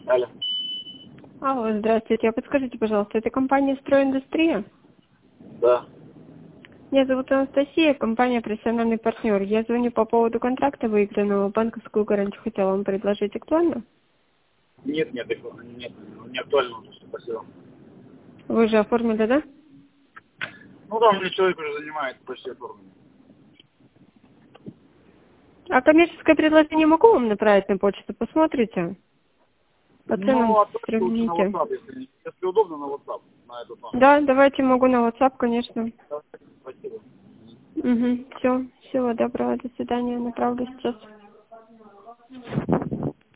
Алло. Алло, здравствуйте. А подскажите, пожалуйста, это компания «Стройиндустрия»? Да. Меня зовут Анастасия, компания «Профессиональный партнер». Я звоню по поводу контракта выигранного. Банковскую гарантию хотела вам предложить. Актуально? Нет, не актуально уже, спасибо. Вы же оформили, да? Ну там мне человек уже занимается почти оформлением. А коммерческое предложение могу вам направить на почту? Посмотрите. По ценам Ну, отправьте лучше на сравните. WhatsApp, если удобно, на WhatsApp, на этот номер. Да, давайте могу на WhatsApp, конечно. Да, спасибо. Угу. Все. Всего доброго. До свидания. Направлю сейчас.